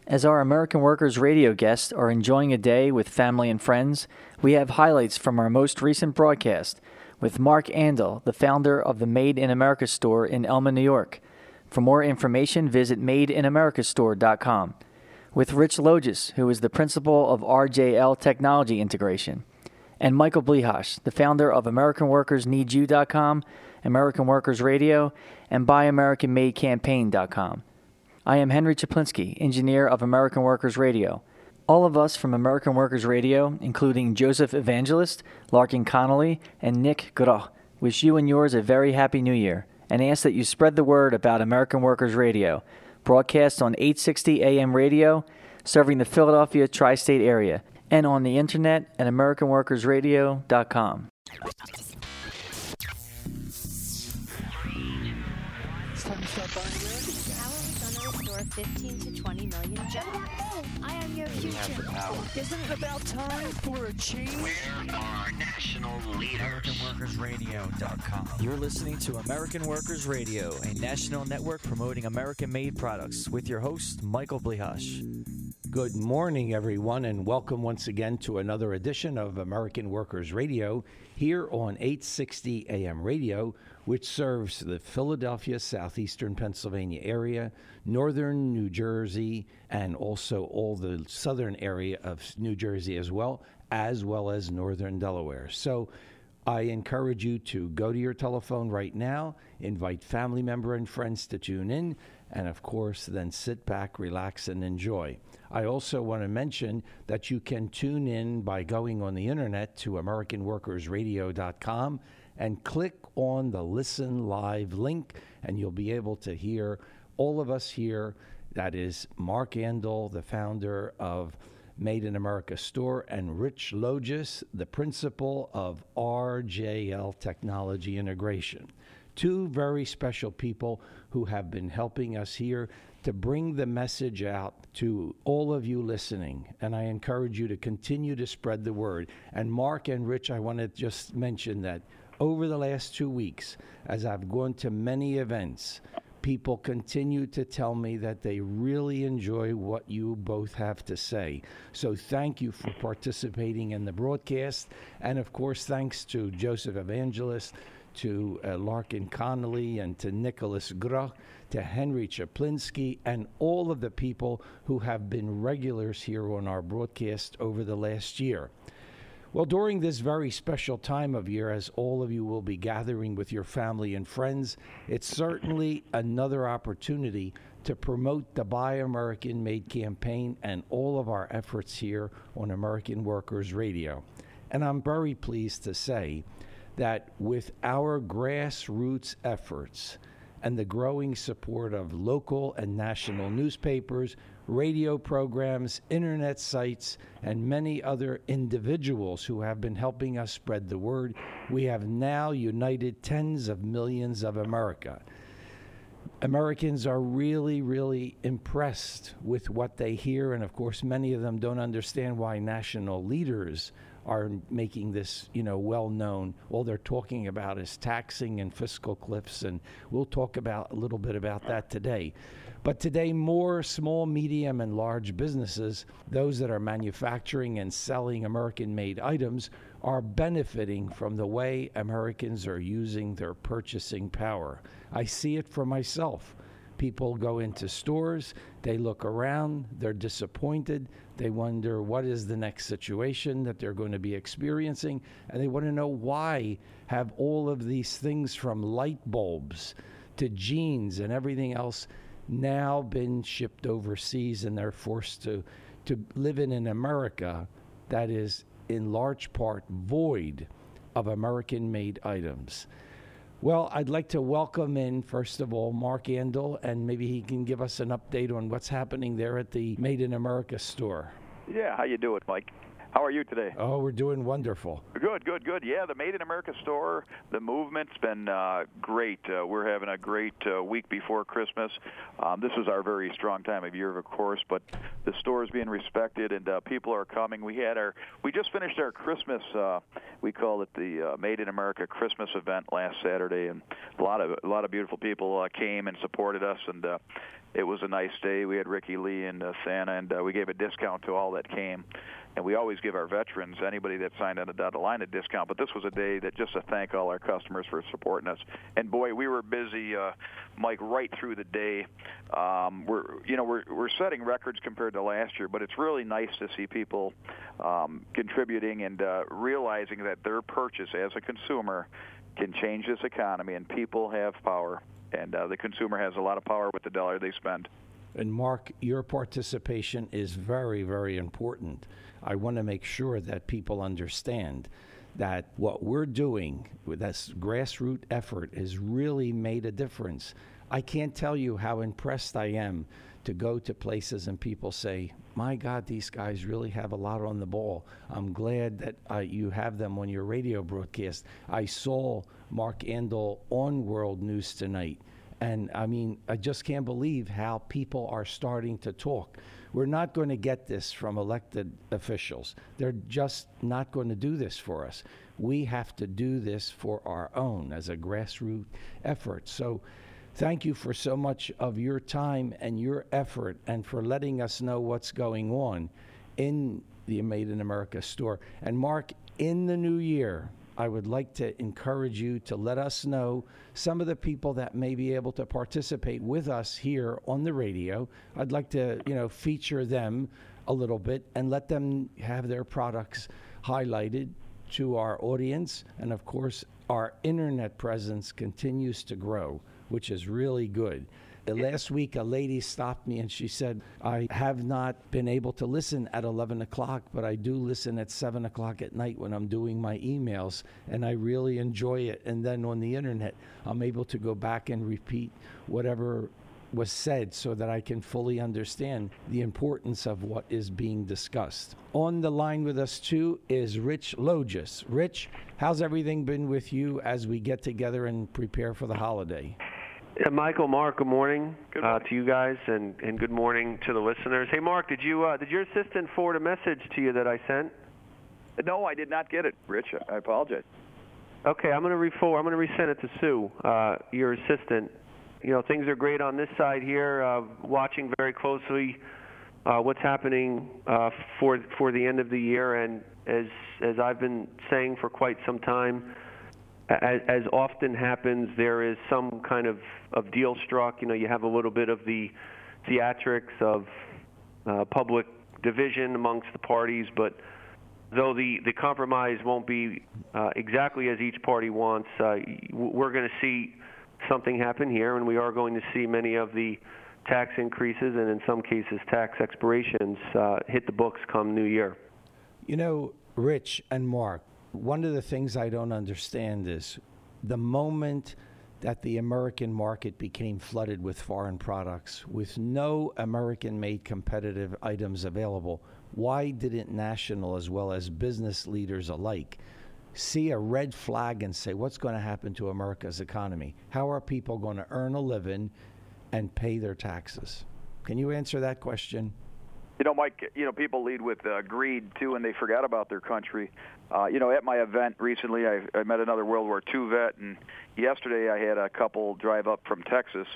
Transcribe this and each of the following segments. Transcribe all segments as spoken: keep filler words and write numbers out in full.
As our American Workers Radio guests are enjoying a day with family and friends, we have highlights from our most recent broadcast with Mark Andel, the founder of the Made in America store in Elma, New York. For more information, visit made in america store dot com. With Rich Logis, who is the principal of R J L Technology Integration, and Michael Blihash, the founder of American Workers Need You dot com, American Workers Radio, and Buy American Made Campaign dot com. I am Henry Chaplinsky, engineer of American Workers Radio. All of us from American Workers Radio, including Joseph Evangelist, Larkin Connolly, and Nick Groh, wish you and yours a very happy New Year and ask that you spread the word about American Workers Radio, broadcast on eight sixty A M radio, serving the Philadelphia tri-state area, and on the internet at american workers radio dot com. fifteen to twenty million jobs. I am your future. Isn't it about time for a change? Where are national leaders? american workers radio dot com. You're listening to American Workers Radio, a national network promoting American-made products, with your host, Michael Blihash. Good morning, everyone, and welcome once again to another edition of American Workers Radio here on eight sixty A M radio, which serves the Philadelphia, southeastern Pennsylvania area, northern New Jersey, and also all the southern area of New Jersey as well, as well as northern Delaware. So I encourage you to go to your telephone right now, invite family member and friends to tune in, and of course, then sit back, relax, and enjoy. I also want to mention that you can tune in by going on the internet to american workers radio dot com and click on the Listen Live link, and you'll be able to hear all of us here. That is Mark Andel, the founder of Made in America store, and Rich Logis, the principal of R J L Technology Integration. Two very special people who have been helping us here to bring the message out to all of you listening. And I encourage you to continue to spread the word. And Mark and Rich, I want to just mention that over the last two weeks, as I've gone to many events, people continue to tell me that they really enjoy what you both have to say. So thank you for participating in the broadcast. And of course, thanks to Joseph Evangelist, to uh, Larkin Connolly, and to Nicholas Groh, to Henry Chaplinsky, and all of the people who have been regulars here on our broadcast over the last year. Well, during this very special time of year, as all of you will be gathering with your family and friends, it's certainly another opportunity to promote the Buy American Made campaign and all of our efforts here on American Workers Radio. And I'm very pleased to say that with our grassroots efforts and the growing support of local and national newspapers, radio programs, internet sites, and many other individuals who have been helping us spread the word, we have now united tens of millions of America. Americans are really, really impressed with what they hear, and of course, many of them don't understand why national leaders are making this, you know, well known. All they're talking about is taxing and fiscal cliffs, and we'll talk about a little bit about that today. But today, more small, medium, and large businesses, those that are manufacturing and selling American-made items, are benefiting from the way Americans are using their purchasing power. I see it for myself. People go into stores, they look around, they're disappointed, they wonder what is the next situation that they're going to be experiencing, and they want to know why have all of these things from light bulbs to jeans and everything else now been shipped overseas, and they're forced to, to live in an America that is in large part void of American-made items. Well, I'd like to welcome in, first of all, Mark Andel, and maybe he can give us an update on what's happening there at the Made in America store. Yeah, how you doing, Mike? How are you today? Oh, we're doing wonderful. Good, good, good. Yeah, the Made in America store, the movement's been uh, great. Uh, we're having a great uh, week before Christmas. Um, this is our very strong time of year, of course, but the store is being respected, and uh, people are coming. We had our, we just finished our Christmas, uh, we call it the uh, Made in America Christmas event last Saturday, and a lot of a lot of beautiful people uh, came and supported us, and uh, it was a nice day. We had Ricky Lee and uh, Santa, and uh, we gave a discount to all that came. And we always give our veterans, anybody that signed on the dotted line, a discount. But this was a day that just to thank all our customers for supporting us. And boy, we were busy, uh, Mike, right through the day. Um, we're, you know, we're we're setting records compared to last year, but it's really nice to see people um, contributing and uh, realizing that their purchase as a consumer can change this economy, and people have power, and uh, the consumer has a lot of power with the dollar they spend. And Mark, your participation is very, very important. I want to make sure that people understand that what we're doing with this grassroots effort has really made a difference. I can't tell you how impressed I am to go to places and people say, my God, these guys really have a lot on the ball. I'm glad that uh, you have them on your radio broadcast. I saw Mark Andol on World News Tonight. And I mean, I just can't believe how people are starting to talk. We're not going to get this from elected officials. They're just not going to do this for us. We have to do this for our own as a grassroots effort. So thank you for so much of your time and your effort and for letting us know what's going on in the Made in America store. And Mark, in the new year, I would like to encourage you to let us know some of the people that may be able to participate with us here on the radio. I'd like to, you know, feature them a little bit and let them have their products highlighted to our audience. And of course, our internet presence continues to grow, which is really good. Last week, a lady stopped me and she said, I have not been able to listen at eleven o'clock, but I do listen at seven o'clock at night when I'm doing my emails, and I really enjoy it. And then on the internet, I'm able to go back and repeat whatever was said so that I can fully understand the importance of what is being discussed. On the line with us, too, is Rich Logis. Rich, how's everything been with you as we get together and prepare for the holiday? Yeah, Michael, Mark, good morning, Good uh, morning. to you guys, and, and good morning to the listeners. Hey, Mark, did you uh, did your assistant forward a message to you that I sent? No, I did not get it, Rich. I apologize. Okay, I'm going to re-forward. I'm going to resend it to Sue, uh, your assistant. You know, things are great on this side here. Uh, watching very closely uh, what's happening uh, for for the end of the year, and as as I've been saying for quite some time. As, as often happens, there is some kind of, of deal struck. You know, you have a little bit of the theatrics of uh, public division amongst the parties, but though the, the compromise won't be uh, exactly as each party wants, uh, we're going to see something happen here, and we are going to see many of the tax increases and in some cases tax expirations uh, hit the books come New Year. You know, Rich and Mark, one of the things I don't understand is the moment that the American market became flooded with foreign products, with no American-made competitive items available, why didn't national as well as business leaders alike see a red flag and say, what's going to happen to America's economy? How are people going to earn a living and pay their taxes? Can you answer that question? You know, Mike, you know, people lead with uh, greed, too, and they forgot about their country. Uh, you know, at my event recently, I, I met another World War Two vet, and yesterday I had a couple drive up from Texas,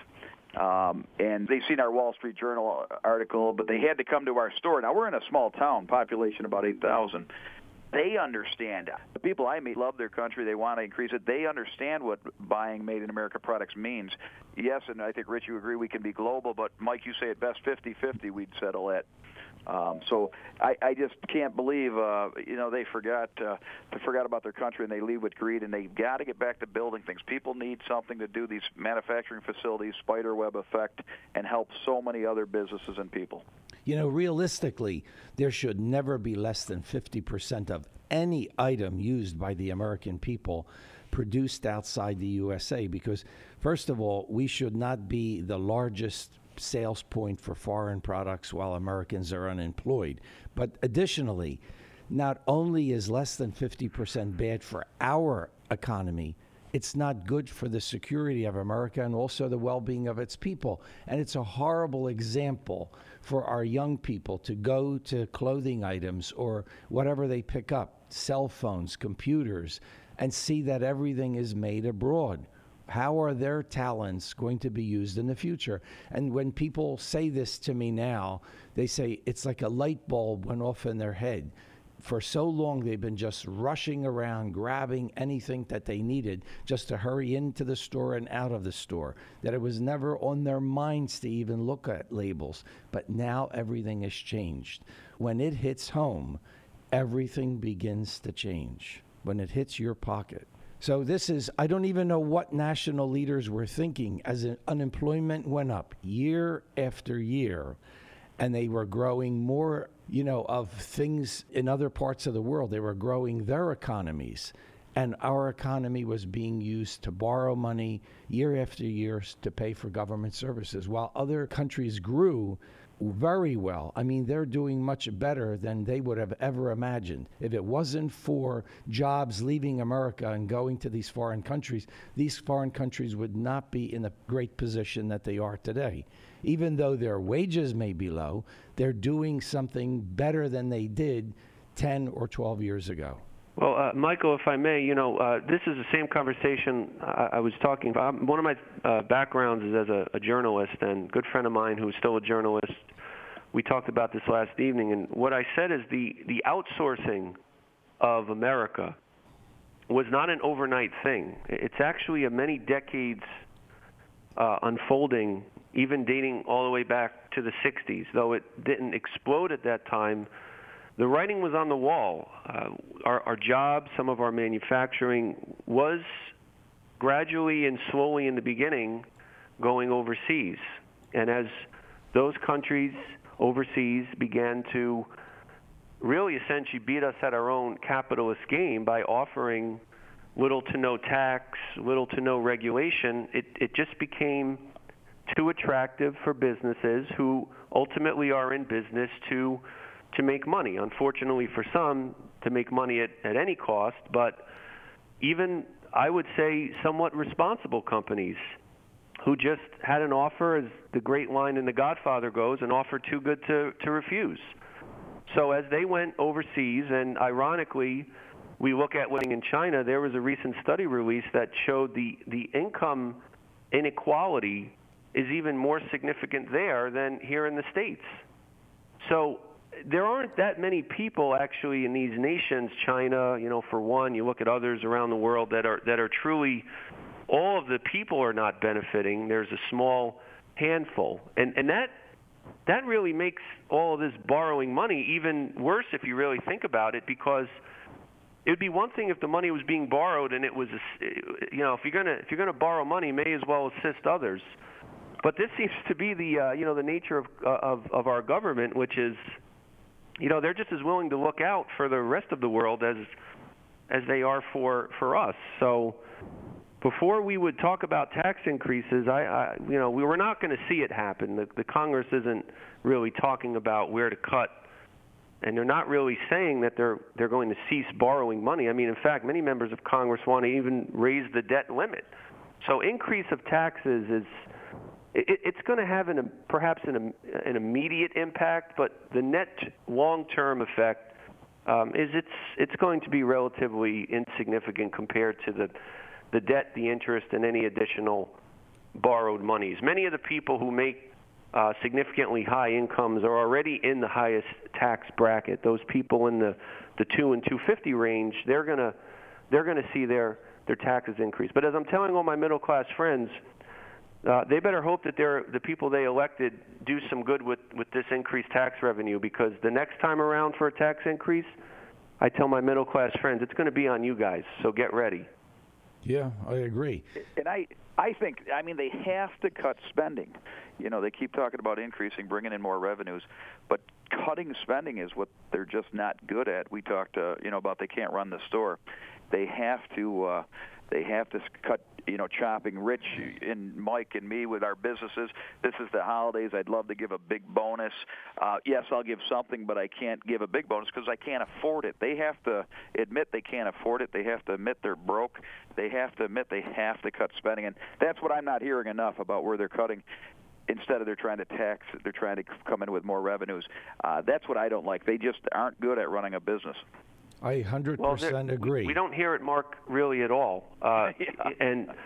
um, and they've seen our Wall Street Journal article, but they had to come to our store. Now, we're in a small town, population about eight thousand. They understand. The people I meet love their country. They want to increase it. They understand what buying Made in America products means. Yes, and I think, Rich, you agree we can be global, but, Mike, you say at best fifty-fifty we'd settle at. Um, so I, I just can't believe, uh, you know, they forgot uh, they forgot about their country and they lead with greed, and they've got to get back to building things. People need something to do, these manufacturing facilities, spider web effect, and help so many other businesses and people. You know, realistically, there should never be less than fifty percent of any item used by the American people produced outside the U S A, because, first of all, we should not be the largest sales point for foreign products while Americans are unemployed. But additionally, not only is less than fifty percent bad for our economy, it's not good for the security of America and also the well-being of its people. And it's a horrible example for our young people to go to clothing items or whatever they pick up, cell phones, computers, and see that everything is made abroad. How are their talents going to be used in the future? And when people say this to me now, they say it's like a light bulb went off in their head. For so long, they've been just rushing around, grabbing anything that they needed just to hurry into the store and out of the store, that it was never on their minds to even look at labels. But now everything has changed. When it hits home, everything begins to change when it hits your pocket. So this is, I don't even know what national leaders were thinking as in unemployment went up year after year, and they were growing more, you know, of things in other parts of the world. They were growing their economies, and our economy was being used to borrow money year after year to pay for government services, while other countries grew very well. I mean, they're doing much better than they would have ever imagined. If it wasn't for jobs leaving America and going to these foreign countries, these foreign countries would not be in the great position that they are today. Even though their wages may be low, they're doing something better than they did ten or twelve years ago. Well, uh, Michael, if I may, you know, uh, this is the same conversation I, I was talking about. Um, one of my uh, backgrounds is as a, a journalist, and a good friend of mine who's still a journalist, we talked about this last evening, and what I said is the, the outsourcing of America was not an overnight thing. It's actually a many decades uh, unfolding, even dating all the way back to the sixties. Though it didn't explode at that time, the writing was on the wall. Uh, our, our jobs, some of our manufacturing was gradually and slowly in the beginning going overseas. And as those countries overseas began to really essentially beat us at our own capitalist game by offering little to no tax, little to no regulation, it, it just became too attractive for businesses who ultimately are in business to to make money. Unfortunately for some, to make money at, at any cost, but even, I would say, somewhat responsible companies who just had an offer, as the great line in The Godfather goes, an offer too good to, to refuse. So as they went overseas, and ironically, we look at living in China, there was a recent study released that showed the, the income inequality is even more significant there than here in the States. So there aren't that many people actually in these nations, China, you know, for one, you look at others around the world that are that are truly, all of the people are not benefiting. There's a small handful. And and that that really makes all of this borrowing money even worse if you really think about it, because it would be one thing if the money was being borrowed and it was, you know, if you're gonna if you're gonna borrow money, may as well assist others. But this seems to be the uh, you know the nature of of of our government, which is, you know, they're just as willing to look out for the rest of the world as as they are for, for us. So before we would talk about tax increases, I, I you know, we were not going to see it happen. The, the Congress isn't really talking about where to cut, and they're not really saying that they're they're going to cease borrowing money. I mean, in fact, many members of Congress want to even raise the debt limit. So increase of taxes is It, it's going to have an, perhaps an, an immediate impact, but the net long-term effect um, is it's it's going to be relatively insignificant compared to the the debt, the interest, and any additional borrowed monies. Many of the people who make uh, significantly high incomes are already in the highest tax bracket. Those people in the, the two and two fifty range, they're gonna they're gonna see their their taxes increase. But as I'm telling all my middle-class friends, Uh, they better hope that they're, the people they elected do some good with, with this increased tax revenue, because the next time around for a tax increase, I tell my middle-class friends, it's going to be on you guys, so get ready. Yeah, I agree. And I, I think, I mean, they have to cut spending. You know, they keep talking about increasing, bringing in more revenues, but cutting spending is what they're just not good at. We talked, uh, you know, about they can't run the store. They have to, uh, they have to cut, you know, chopping. Rich and Mike and me with our businesses, this is the holidays. I'd love to give a big bonus. Uh, yes, I'll give something, but I can't give a big bonus because I can't afford it. They have to admit they can't afford it. They have to admit they're broke. They have to admit they have to cut spending. And that's what I'm not hearing enough about, where they're cutting. Instead of they're trying to tax, they're trying to come in with more revenues. Uh, that's what I don't like. They just aren't good at running a business. I one hundred percent well, agree. We, we don't hear it, Mark, really at all. Uh, yeah. And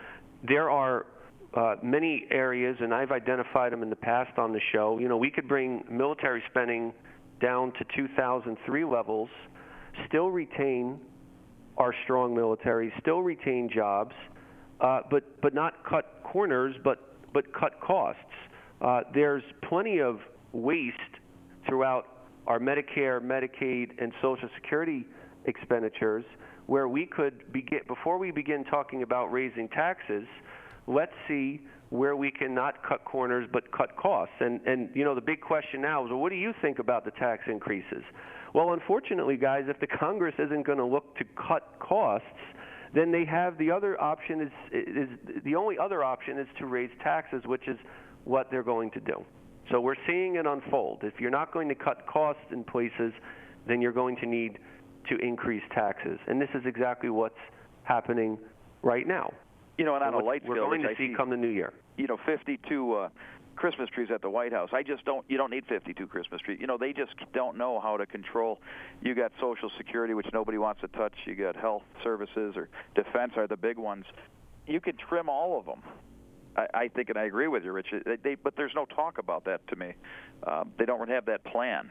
there are uh, many areas, and I've identified them in the past on the show. You know, we could bring military spending down to two thousand three levels, still retain our strong military, still retain jobs, uh, but but not cut corners, but but cut costs. Uh, there's plenty of waste throughout our Medicare, Medicaid, and Social Security expenditures where we could begin, before we begin talking about raising taxes, let's see where we can not cut corners but cut costs. And, and you know, the big question now is, well, what do you think about the tax increases? Well, unfortunately, guys, if the Congress isn't going to look to cut costs, then they have the other option is, is the only other option is to raise taxes, which is what they're going to do. So we're seeing it unfold. If you're not going to cut costs in places, then you're going to need to increase taxes. And this is exactly what's happening right now. You know, and on And a what light we're scale, going to I see come the new year. You know, fifty-two uh, Christmas trees at the White House. I just don't. You don't need fifty-two Christmas trees. You know, they just don't know how to control. You got Social Security, which nobody wants to touch. You got health services or defense are the big ones. You could trim all of them. I, I think, and I agree with you, Rich. They, they, but there's no talk about that to me. Uh, they don't have that plan.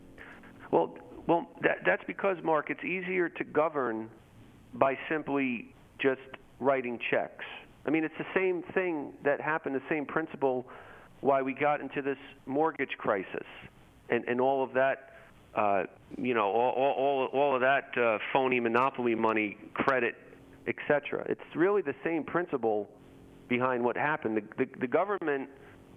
Well, well, that, that's because, Mark, it's easier to govern by simply just writing checks. I mean, it's the same thing that happened, the same principle why we got into this mortgage crisis and, and all of that, uh, you know, all, all, all of that uh, phony monopoly money, credit, et cetera. It's really the same principle behind what happened. The, the, the government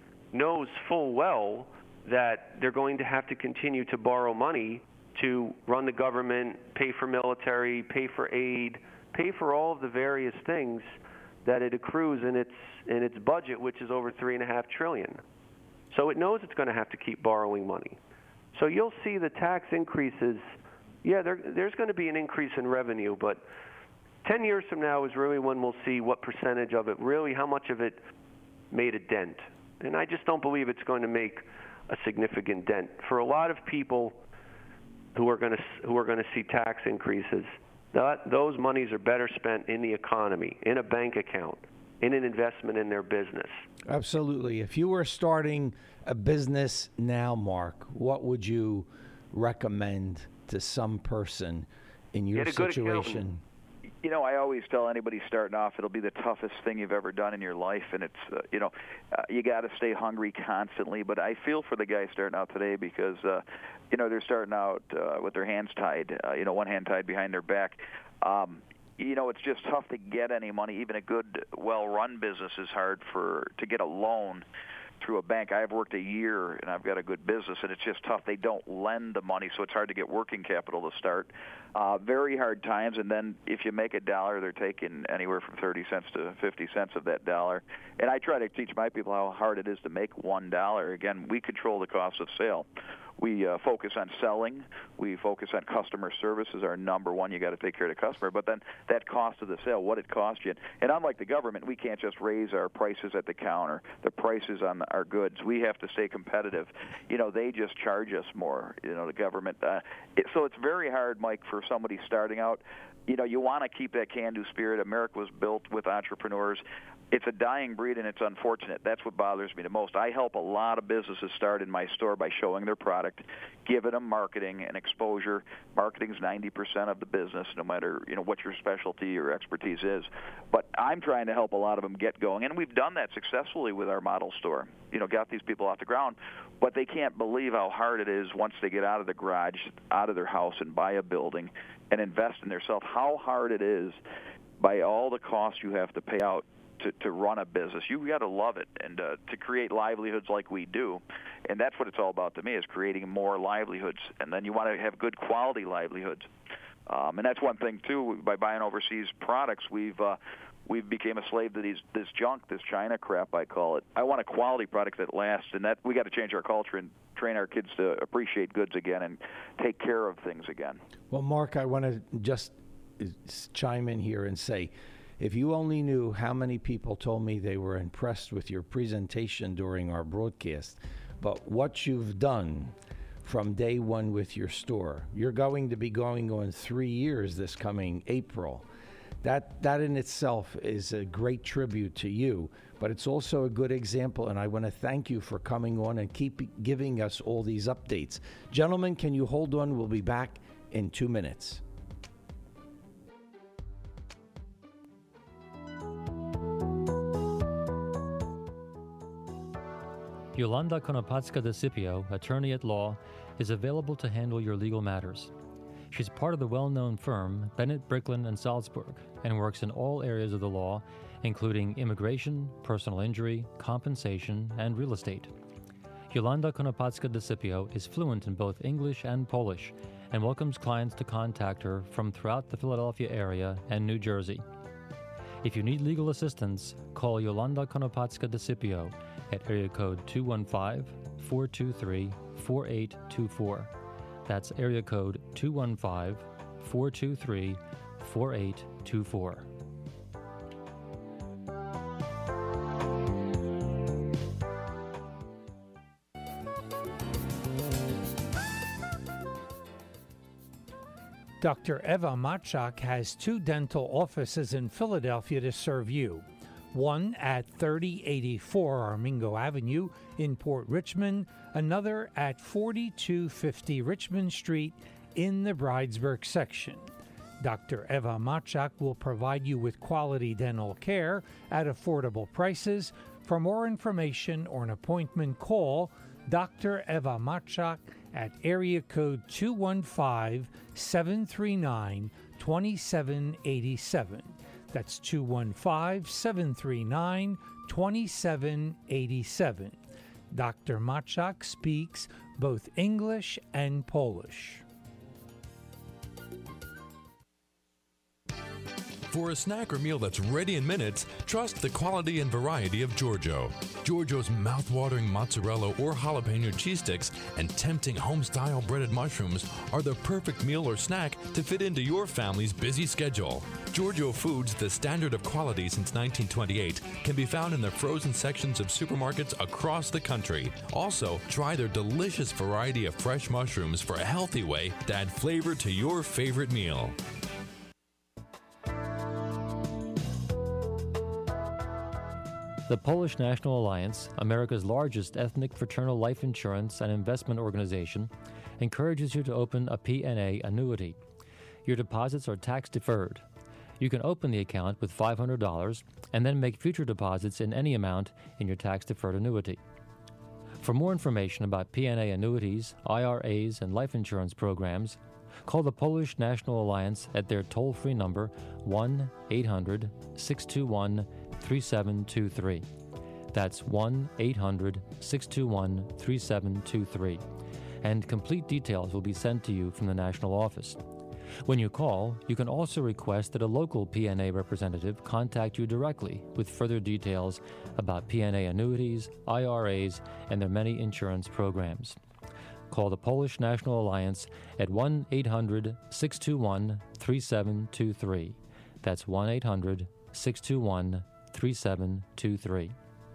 knows full well that they're going to have to continue to borrow money to run the government, pay for military, pay for aid, pay for all of the various things that it accrues in its in its budget, which is over three and a half trillion. So it knows it's going to have to keep borrowing money. So you'll see the tax increases. Yeah, there, there's going to be an increase in revenue, but ten years from now is really when we'll see what percentage of it, really how much of it made a dent. And I just don't believe it's going to make a significant dent. For a lot of people who are going to who are going to see tax increases, that, those monies are better spent in the economy, in a bank account, in an investment in their business. Absolutely. If you were starting a business now, Mark, what would you recommend to some person in your Get a good situation? accountant. You know, I always tell anybody starting off, it'll be the toughest thing you've ever done in your life, and it's, uh, you know, uh, you got to stay hungry constantly. But I feel for the guys starting out today because, uh, you know, they're starting out uh, with their hands tied, uh, you know, one hand tied behind their back. Um, you know, it's just tough to get any money. Even a good, well-run business is hard for to get a loan through a bank. I've worked a year and I've got a good business, and it's just tough. They don't lend the money, so it's hard to get working capital to start. Uh, very hard times, and then if you make a dollar, they're taking anywhere from thirty cents to fifty cents of that dollar. And I try to teach my people how hard it is to make one dollar. Again, we control the cost of sale. We uh, focus on selling. We focus on customer service is our number one. You got to take care of the customer. But then that cost of the sale, what it costs you. And unlike the government, we can't just raise our prices at the counter, the prices on our goods. We have to stay competitive. You know, they just charge us more, you know, the government. Uh, it, so it's very hard, Mike, for somebody starting out. You know, you want to keep that can-do spirit. America was built with entrepreneurs. It's a dying breed, and it's unfortunate. That's what bothers me the most. I help a lot of businesses start in my store by showing their product, giving them marketing and exposure. Marketing is ninety percent of the business, no matter, you know, what your specialty or expertise is. But I'm trying to help a lot of them get going, and we've done that successfully with our model store. You know, got these people off the ground, but they can't believe how hard it is once they get out of the garage, out of their house, and buy a building and invest in themselves, how hard it is by all the costs you have to pay out to, to run a business. You got to love it, and uh, to create livelihoods like we do. And that's what it's all about to me, is creating more livelihoods. And then you want to have good quality livelihoods. Um, and that's one thing, too. By buying overseas products, we've uh, we've became a slave to these this junk, this China crap, I call it. I want a quality product that lasts, and that we got to change our culture and train our kids to appreciate goods again and take care of things again. Well, Mark, I want to just chime in here and say, if you only knew how many people told me they were impressed with your presentation during our broadcast, but what you've done from day one with your store. You're going to be going on three years this coming April. That, that in itself is a great tribute to you, but it's also a good example, and I want to thank you for coming on and keep giving us all these updates. Gentlemen, can you hold on? We'll be back in two minutes. Yolanda Konopatska de Scipio, attorney at law, is available to handle your legal matters. She's part of the well-known firm Bennett, Bricklin and Salzburg and works in all areas of the law, including immigration, personal injury, compensation, and real estate. Yolanda Konopatska de Scipio is fluent in both English and Polish and welcomes clients to contact her from throughout the Philadelphia area and New Jersey. If you need legal assistance, call Yolanda Konopatska de Scipio at area code two one five, four two three, four eight two four. That's area code two one five, four two three, four eight two four. Doctor Eva Matchak has two dental offices in Philadelphia to serve you. One at thirty eighty-four Armingo Avenue in Port Richmond, another at forty-two fifty Richmond Street in the Bridesburg section. Doctor Eva Matchak will provide you with quality dental care at affordable prices. For more information or an appointment, call Doctor Eva Matchak at area code two one five, seven three nine, two seven eight seven. That's two one five, seven three nine, two seven eight seven. Doctor Matchak speaks both English and Polish. For a snack or meal that's ready in minutes, trust the quality and variety of Giorgio. Giorgio's mouth-watering mozzarella or jalapeno cheese sticks and tempting home-style breaded mushrooms are the perfect meal or snack to fit into your family's busy schedule. Giorgio Foods, the standard of quality since nineteen twenty-eight, can be found in the frozen sections of supermarkets across the country. Also, try their delicious variety of fresh mushrooms for a healthy way to add flavor to your favorite meal. The Polish National Alliance, America's largest ethnic fraternal life insurance and investment organization, encourages you to open a P N A annuity. Your deposits are tax deferred. You can open the account with five hundred dollars and then make future deposits in any amount in your tax deferred annuity. For more information about P N A annuities, I R As, and life insurance programs, call the Polish National Alliance at their toll-free number one eight hundred, six two one, three seven two three. That's one eight hundred, six two one, three seven two three. And complete details will be sent to you from the national office. When you call, you can also request that a local P N A representative contact you directly with further details about P N A annuities, I R As, and their many insurance programs. Call the Polish National Alliance at one eight hundred, six two one, three seven two three. That's one eight hundred, six two one, three seven two three.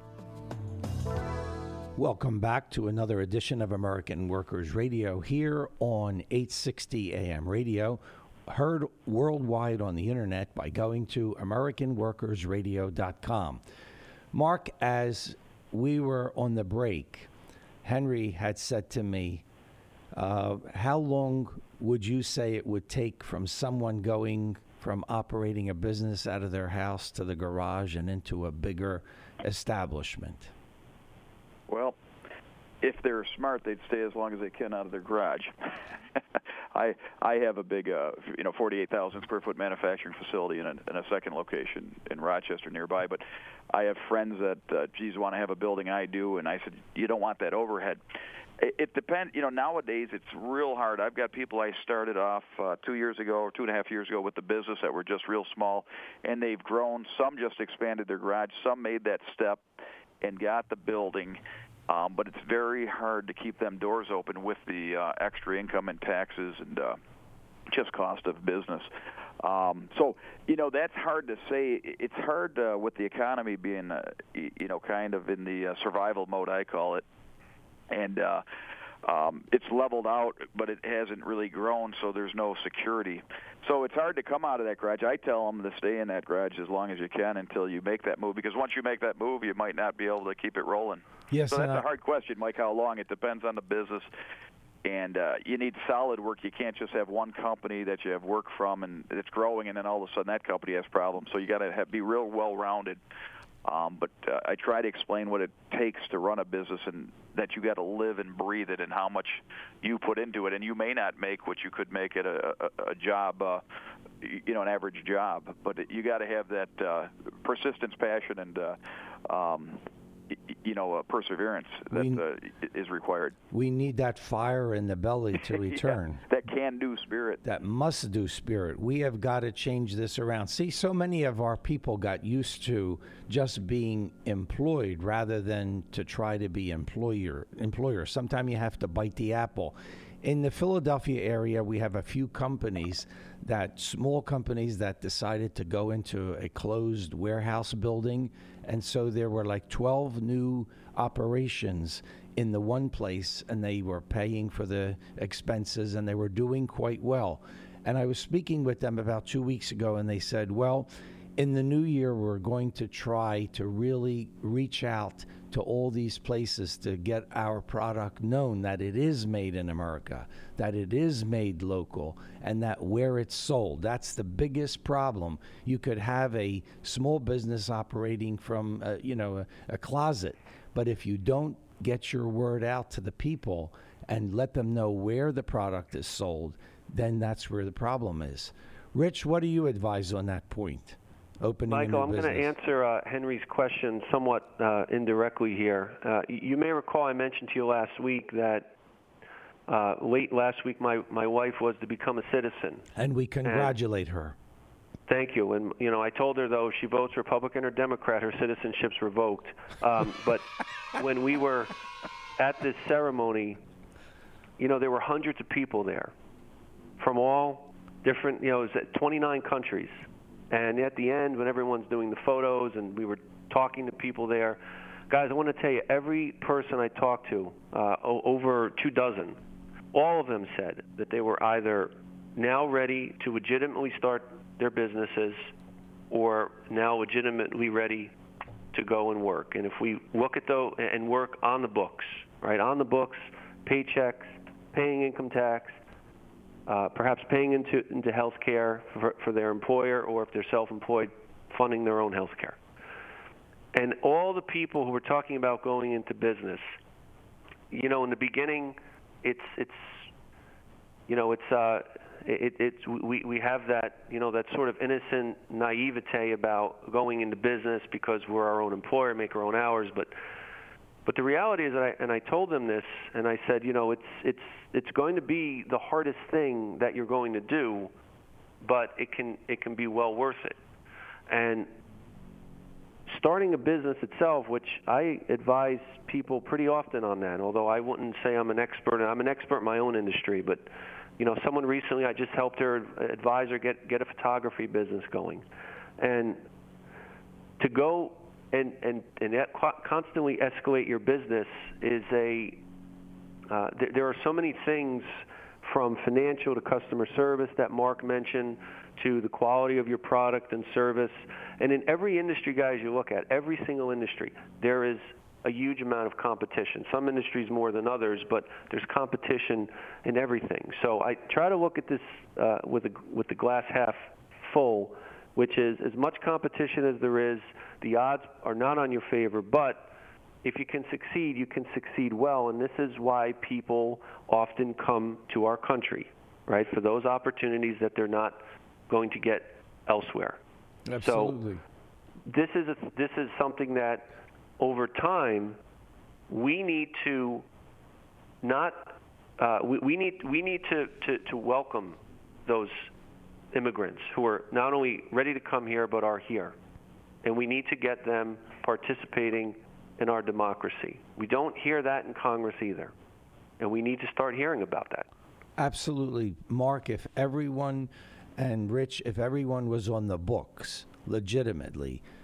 Welcome back to another edition of American Workers Radio here on eight sixty A M Radio, heard worldwide on the internet by going to american workers radio dot com. Mark, as we were on the break, Henry had said to me, uh, how long would you say it would take from someone going from operating a business out of their house to the garage and into a bigger establishment? Well, if they're smart, they'd stay as long as they can out of their garage. I I have a big, uh, you know, forty-eight thousand square foot manufacturing facility in a, in a second location in Rochester nearby. But I have friends that, uh, geez, want to have a building. I do, and I said, you don't want that overhead. It, it depends. You know, nowadays it's real hard. I've got people I started off uh, two years ago or two and a half years ago with the business that were just real small, and they've grown. Some just expanded their garage. Some made that step and got the building. Um, but it's very hard to keep them doors open with the uh, extra income and taxes and uh, just cost of business. Um, so, you know, that's hard to say. It's hard uh, with the economy being, uh, you know, kind of in the uh, survival mode, I call it. And uh, um, it's leveled out, but it hasn't really grown, so there's no security. So it's hard to come out of that garage. I tell them to stay in that garage as long as you can until you make that move, because once you make that move, you might not be able to keep it rolling. Yes, so that's and a hard question, Mike, how long. It depends on the business. And uh, you need solid work. You can't just have one company that you have work from and it's growing, and then all of a sudden that company has problems. So you got to be real well-rounded. Um, but uh, I try to explain what it takes to run a business, and that you got to live and breathe it, and how much you put into it. And you may not make what you could make at a, a, a job, uh, you know, an average job. But you got to have that uh, persistence, passion, and uh, um, you know, uh, perseverance that we, uh, is required. We need that fire in the belly to return. Yeah, that can-do spirit. That must-do spirit. We have got to change this around. See, so many of our people got used to just being employed rather than to try to be employer. Employer. Sometimes you have to bite the apple. In the Philadelphia area, we have a few companies, that small companies that decided to go into a closed warehouse building. And so there were like twelve new operations in the one place, and they were paying for the expenses, and they were doing quite well. And I was speaking with them about two weeks ago, and they said, well, in the new year, we're going to try to really reach out to all these places to get our product known, that it is made in America, that it is made local, and that where it's sold. That's the biggest problem. You could have a small business operating from, uh, you know, a, a closet, but if you don't get your word out to the people and let them know where the product is sold, then that's where the problem is. Rich, what do you advise on that point? Opening Michael, a new I'm going to answer uh, Henry's question somewhat uh, indirectly here. Uh, you may recall I mentioned to you last week that uh, late last week my, my wife was to become a citizen. And we congratulate and her. Thank you. And, you know, I told her, though, if she votes Republican or Democrat, her citizenship's revoked. Um, but when we were at this ceremony, you know, there were hundreds of people there from all different, you know, it was twenty-nine countries. And at the end, when everyone's doing the photos and we were talking to people there, guys, I want to tell you, every person I talked to, uh, o- over two dozen, all of them said that they were either now ready to legitimately start their businesses or now legitimately ready to go and work. And if we look at those and work on the books, right, on the books, paychecks, paying income tax, Uh, perhaps paying into into health care for, for their employer, or if they're self-employed, funding their own health care. And all the people who were talking about going into business, you know, in the beginning, it's it's, you know, it's uh, it, it's we we have that you know that sort of innocent naivete about going into business because we're our own employer, make our own hours, but. But the reality is that I, and I told them this, and I said, you know, it's it's it's going to be the hardest thing that you're going to do, but it can it can be well worth it. And starting a business itself, which I advise people pretty often on that, although I wouldn't say I'm an expert. I'm an expert in my own industry, but you know, someone recently I just helped her advise her get get a photography business going, and to go. And, and, and that constantly escalate your business is a, uh, th- there are so many things from financial to customer service that Mark mentioned to the quality of your product and service. And in every industry, guys, you look at, every single industry, there is a huge amount of competition. Some industries more than others, but there's competition in everything. So I try to look at this uh, with, a, with the glass half full, which is as much competition as there is. The odds are not on your favor, but if you can succeed, you can succeed well, and this is why people often come to our country, right, for those opportunities that they're not going to get elsewhere. Absolutely. So this is a, this is something that over time we need to not uh, we, we need we need to, to, to welcome those immigrants who are not only ready to come here but are here. And we need to get them participating in our democracy. We don't hear that in Congress either. And we need to start hearing about that. Absolutely. Mark, if everyone, and Rich, if everyone was on the books legitimately,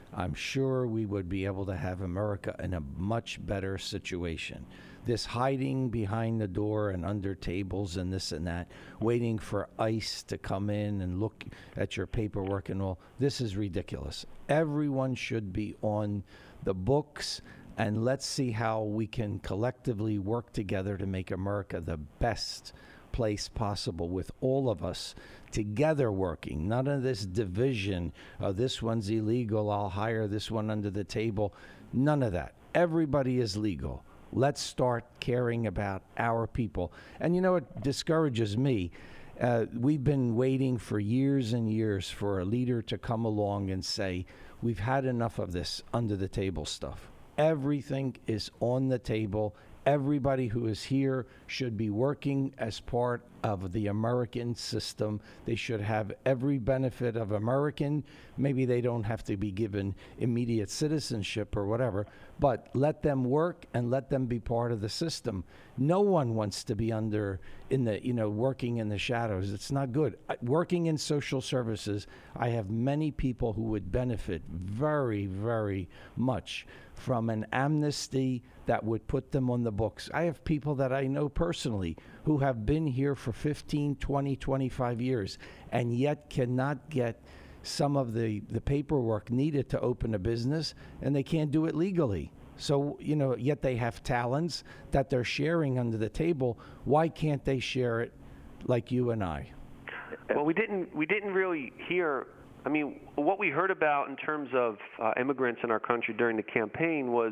I'm sure we would be able to have America in a much better situation. This hiding behind the door and under tables and this and that, waiting for ICE to come in and look at your paperwork and all, this is ridiculous. Everyone should be on the books, and let's see how we can collectively work together to make America the best place possible, with all of us together working. None of this division, oh, this one's illegal, I'll hire this one under the table. None of that. Everybody is legal. Let's start caring about our people. And you know what discourages me? Uh, we've been waiting for years and years for a leader to come along and say, we've had enough of this under the table stuff. Everything is on the table. Everybody who is here should be working as part of the American system. They should have every benefit of American. Maybe they don't have to be given immediate citizenship or whatever, but let them work and let them be part of the system. No one wants to be under, in the, you know, working in the shadows. It's not good. I, working in social services, I have many people who would benefit very, very much from an amnesty that would put them on the books. I have people that I know personally who have been here for fifteen, twenty, twenty-five years and yet cannot get some of the, the paperwork needed to open a business, and they can't do it legally. So, you know, yet they have talents that they're sharing under the table. Why can't they share it like you and I? Well, we didn't we didn't really hear, I mean, what we heard about in terms of uh, immigrants in our country during the campaign was,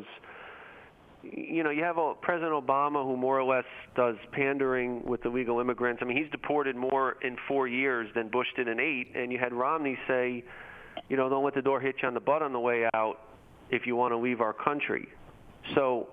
you know, you have a President Obama who more or less does pandering with illegal immigrants. I mean, he's deported more in four years than Bush did in eight. And you had Romney say, you know, don't let the door hit you on the butt on the way out if you want to leave our country. So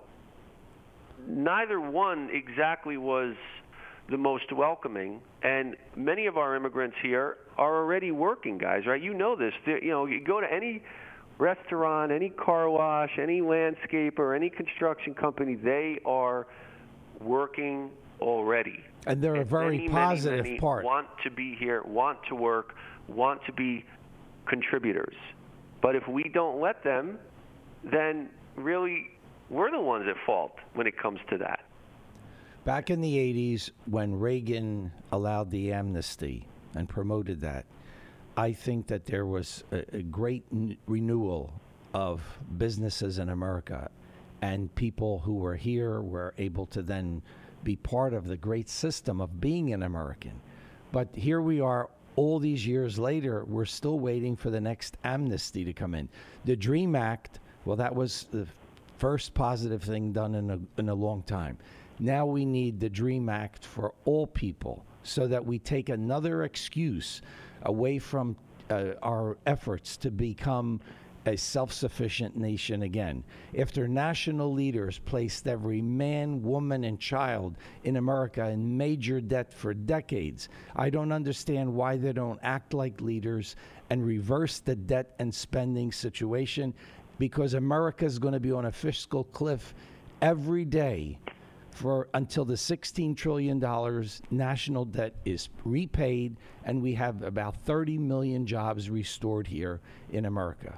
neither one exactly was the most welcoming. And many of our immigrants here are already working, guys, right? You know this. They're, you know, you go to any restaurant, any car wash, any landscaper, any construction company, they are working already. And they're and a very many, positive many, many part. Want to be here, want to work, want to be contributors. But if we don't let them, then really we're the ones at fault when it comes to that. Back in the eighties, when Reagan allowed the amnesty and promoted that, I think that there was a, a great n- renewal of businesses in America, and people who were here were able to then be part of the great system of being an American. But here we are all these years later, we're still waiting for the next amnesty to come in. The DREAM Act, well, that was the first positive thing done in a, in a long time. Now we need the DREAM Act for all people, so that we take another excuse away from uh, our efforts to become a self-sufficient nation again. After national leaders placed every man, woman, and child in America in major debt for decades, I don't understand why they don't act like leaders and reverse the debt and spending situation, because America is going to be on a fiscal cliff every day for until the sixteen trillion dollars national debt is repaid and we have about thirty million jobs restored here in America.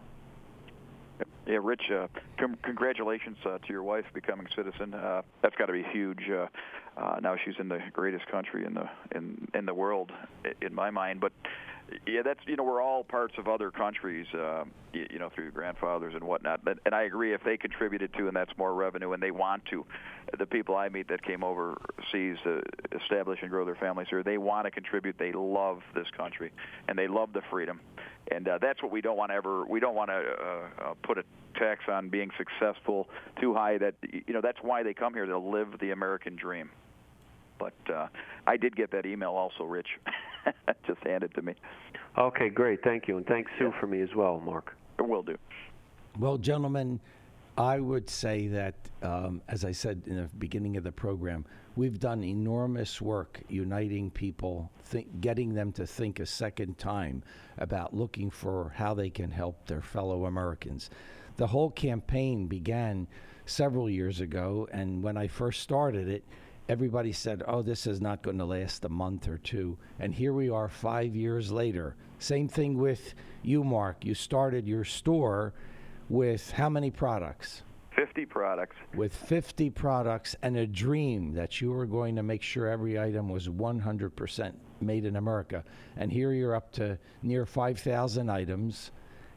Yeah, Rich, uh, com- congratulations uh, to your wife becoming citizen. Uh, that's got to be huge. Uh, uh, now she's in the greatest country in the in in the world, in my mind. But yeah, that's, you know, we're all parts of other countries, uh, you, you know, through your grandfathers and whatnot. But, and I agree, if they contributed to, and that's more revenue, and they want to, the people I meet that came overseas to establish and grow their families here, they want to contribute. They love this country, and they love the freedom. And uh, that's what we don't want to ever, we don't want to uh, uh, put a tax on being successful too high. That, you know, that's why they come here, to live the American dream. But uh, I did get that email also, Rich. Just handed to me. Okay, great. Thank you. And thanks, Sue, for me as well, Mark. Will do. Well, gentlemen, I would say that, um, as I said in the beginning of the program, we've done enormous work uniting people, think, getting them to think a second time about looking for how they can help their fellow Americans. The whole campaign began several years ago, and when I first started it, everybody said, oh, this is not going to last a month or two. And here we are five years later. Same thing with you, Mark. You started your store, with how many products? fifty products. With fifty products and a dream that you were going to make sure every item was one hundred percent made in America. And here you're up to near five thousand items,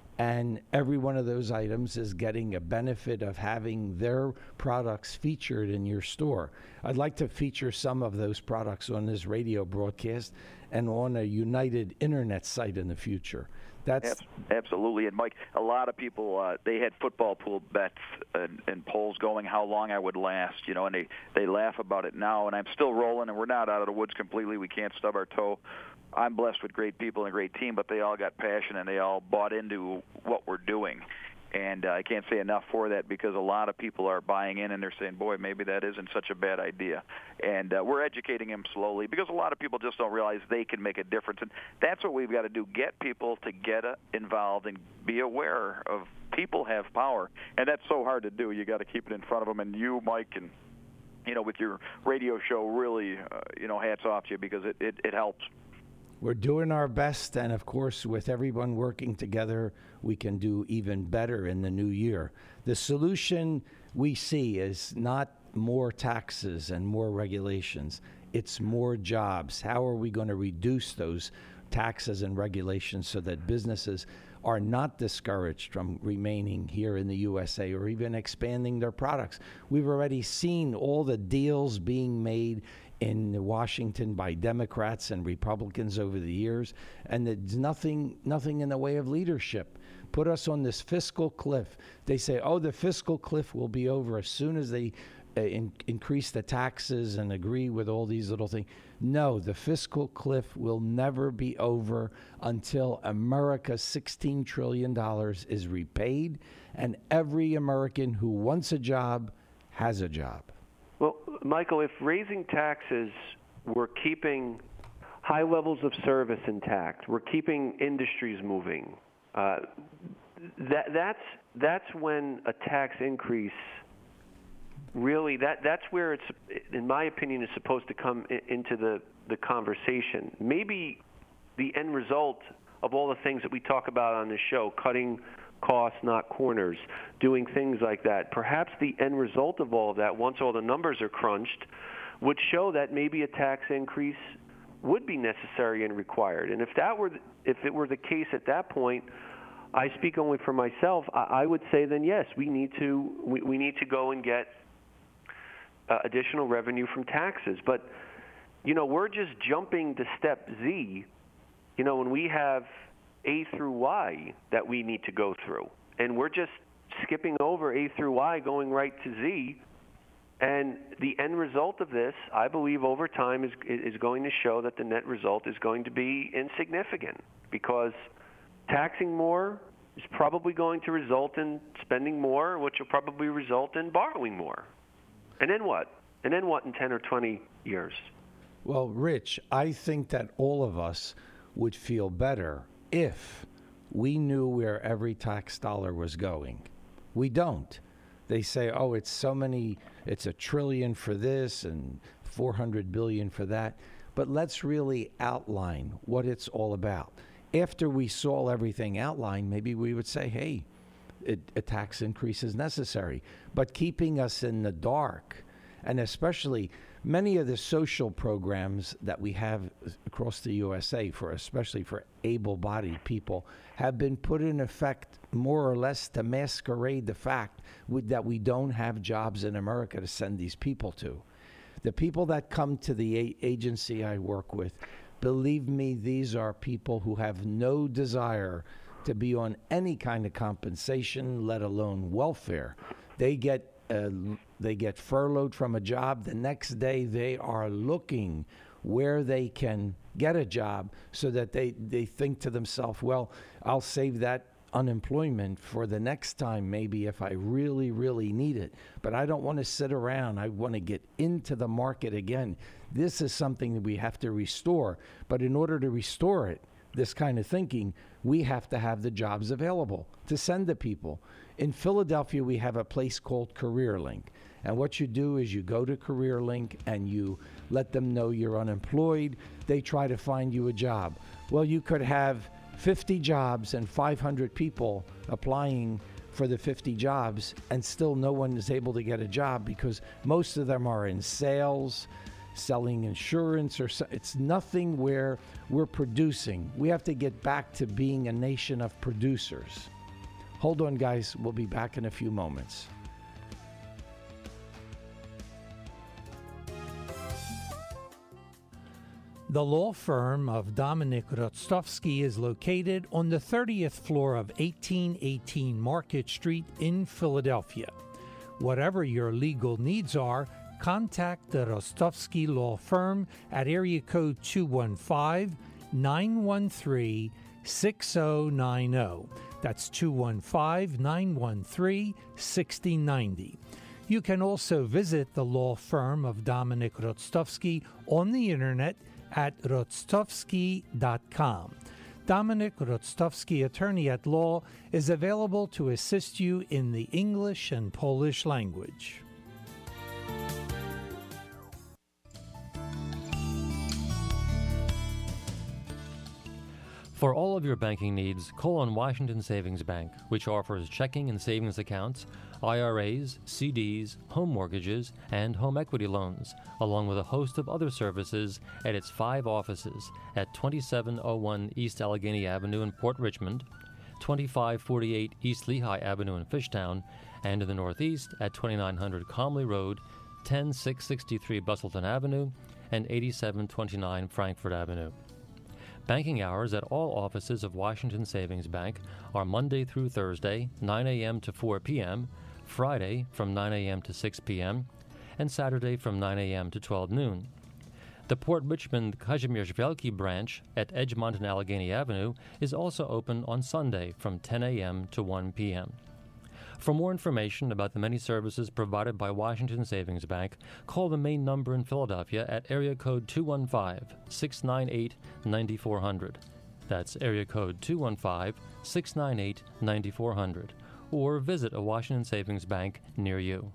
and every one of those items is getting a benefit of having their products featured in your store. I'd like to feature some of those products on this radio broadcast and on a United Internet site in the future. That's absolutely. And Mike, a lot of people, uh, they had football pool bets and, and polls going how long I would last, you know, and they, they laugh about it now, and I'm still rolling, and we're not out of the woods completely. We can't stub our toe. I'm blessed with great people and a great team, but they all got passion, and they all bought into what we're doing. And uh, I can't say enough for that, because a lot of people are buying in, and they're saying, boy, maybe that isn't such a bad idea. And uh, we're educating them slowly, because a lot of people just don't realize they can make a difference. And that's what we've got to do, get people to get uh, involved and be aware of people have power. And that's so hard to do. You got to keep it in front of them. And you, Mike, and, you know, with your radio show, really, uh, you know, hats off to you, because it, it, it helps. We're doing our best, and of course, with everyone working together, we can do even better in the new year. The solution we see is not more taxes and more regulations. It's more jobs. How are we going to reduce those taxes and regulations so that businesses are not discouraged from remaining here in the U S A or even expanding their products? We've already seen all the deals being made in Washington by Democrats and Republicans over the years, and there's nothing nothing in the way of leadership. Put us on this fiscal cliff. They say, oh, the fiscal cliff will be over as soon as they uh, in, increase the taxes and agree with all these little things. No, the fiscal cliff will never be over until America's sixteen trillion dollars is repaid, and every American who wants a job has a job. Well, Michael, if raising taxes were keeping high levels of service intact, we're keeping industries moving, uh, that, that's, that's when a tax increase really, that, that's where it's, in my opinion, is supposed to come in, into the, the conversation. Maybe the end result of all the things that we talk about on this show, cutting costs, not corners, doing things like that. Perhaps the end result of all of that, once all the numbers are crunched, would show that maybe a tax increase would be necessary and required. And if that were, if it were the case at that point, I speak only for myself, I, I would say then yes, we need to we, we need to go and get uh, additional revenue from taxes. But you know, we're just jumping to step Z. You know, when we have A through Y that we need to go through, and we're just skipping over A through Y, going right to Z. And the end result of this, I believe, over time is is going to show that the net result is going to be insignificant, because taxing more is probably going to result in spending more, which will probably result in borrowing more. And then what? And then what in ten or twenty years? Well, Rich, I think that all of us would feel better if we knew where every tax dollar was going. We don't. They say, oh, it's so many, it's a trillion for this and four hundred billion for that. But let's really outline what it's all about. After we saw everything outlined, maybe we would say, hey, it, a tax increase is necessary. But keeping us in the dark, and especially many of the social programs that we have across the U S A, for especially for able-bodied people, have been put in effect more or less to masquerade the fact with, that we don't have jobs in America to send these people to. The people that come to the a- agency I work with, believe me, these are people who have no desire to be on any kind of compensation, let alone welfare. They get uh, they get furloughed from a job. The next day they are looking where they can get a job, so that they, they think to themselves, well, I'll save that unemployment for the next time, maybe, if I really, really need it. But I don't want to sit around. I want to get into the market again. This is something that we have to restore. But in order to restore it, this kind of thinking, we have to have the jobs available to send to people. In Philadelphia, we have a place called CareerLink. And what you do is you go to CareerLink and you let them know you're unemployed. They try to find you a job. Well, you could have fifty jobs and five hundred people applying for the fifty jobs, and still no one is able to get a job because most of them are in sales, selling insurance, or so, it's nothing where we're producing. We have to get back to being a nation of producers. Hold on, guys. We'll be back in a few moments. The law firm of Dominic Rostovsky is located on the thirtieth floor of eighteen eighteen Market Street in Philadelphia. Whatever your legal needs are, contact the Rostovsky Law Firm at area code two one five, nine one three, six zero nine zero. That's two one five, nine one three, six zero nine zero. You can also visit the law firm of Dominic Rostovsky on the internet at rostovsky dot com. Dominic Rostovsky, attorney at law, is available to assist you in the English and Polish language. For all of your banking needs, call on Washington Savings Bank, which offers checking and savings accounts, I R As, C Ds, home mortgages, and home equity loans, along with a host of other services at its five offices at twenty-seven oh one East Allegheny Avenue in Port Richmond, twenty-five forty-eight East Lehigh Avenue in Fishtown, and in the Northeast at twenty-nine hundred Comley Road, ten six sixty-three Bustleton Avenue, and eighty-seven twenty-nine Frankfort Avenue. Banking hours at all offices of Washington Savings Bank are Monday through Thursday, nine a.m. to four p.m., Friday from nine a.m. to six p.m., and Saturday from nine a.m. to twelve noon. The Port Richmond Kazimierz Wielki branch at Edgemont and Allegheny Avenue is also open on Sunday from ten a.m. to one p.m. For more information about the many services provided by Washington Savings Bank, call the main number in Philadelphia at area code two one five, six nine eight, nine four zero zero. That's area code two one five, six nine eight, nine four zero zero. Or visit a Washington Savings Bank near you.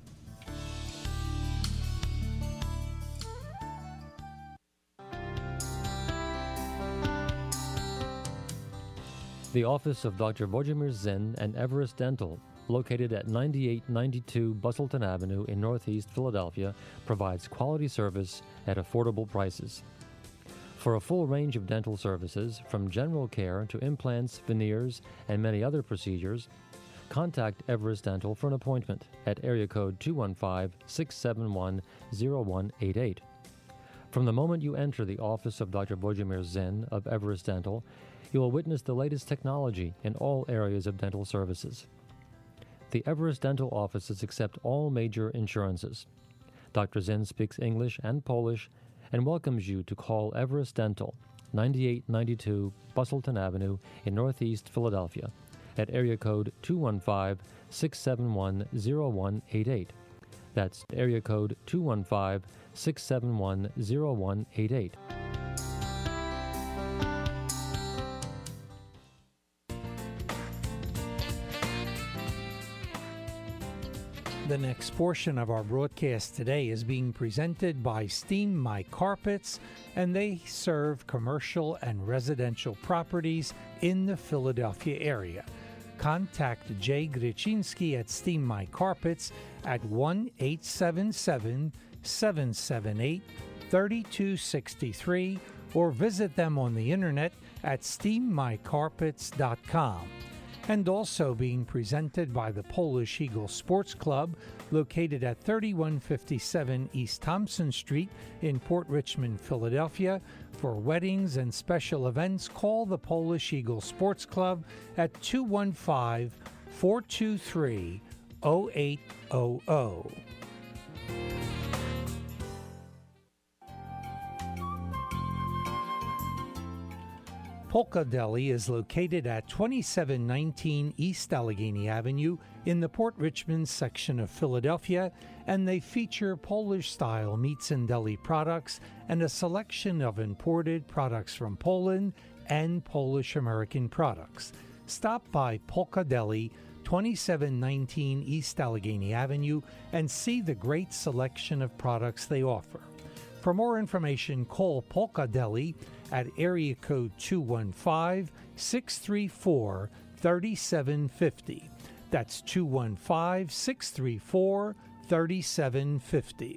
The office of Doctor Wojciech Zinn and Everest Dental, located at ninety-eight ninety-two Bustleton Avenue in Northeast Philadelphia, provides quality service at affordable prices. For a full range of dental services, from general care to implants, veneers, and many other procedures, contact Everest Dental for an appointment at area code two one five, six seven one, zero one eight eight. From the moment you enter the office of Doctor Wojciech Zinn of Everest Dental, you will witness the latest technology in all areas of dental services. The Everest Dental offices accept all major insurances. Doctor Zinn speaks English and Polish and welcomes you to call Everest Dental, ninety-eight ninety-two Bustleton Avenue in Northeast Philadelphia, at area code two one five, six seven one, zero one eight eight. That's area code two one five, six seven one, zero one eight eight. The next portion of our broadcast today is being presented by Steam My Carpets, and they serve commercial and residential properties in the Philadelphia area. Contact Jay Gryczinski at Steam My Carpets at one eight seven seven, seven seven eight, three two six three or visit them on the internet at steam my carpets dot com. And also being presented by the Polish Eagle Sports Club, located at thirty-one fifty-seven East Thompson Street in Port Richmond, Philadelphia. For weddings and special events, call the Polish Eagle Sports Club at two one five, four two three, zero eight zero zero. Polka Deli is located at twenty-seven nineteen East Allegheny Avenue in the Port Richmond section of Philadelphia, and they feature Polish-style meats and deli products and a selection of imported products from Poland and Polish-American products. Stop by Polka Deli, twenty-seven nineteen East Allegheny Avenue, and see the great selection of products they offer. For more information, call Polka Deli at area code two one five, six three four, three seven five zero. That's two one five, six three four, three seven five zero.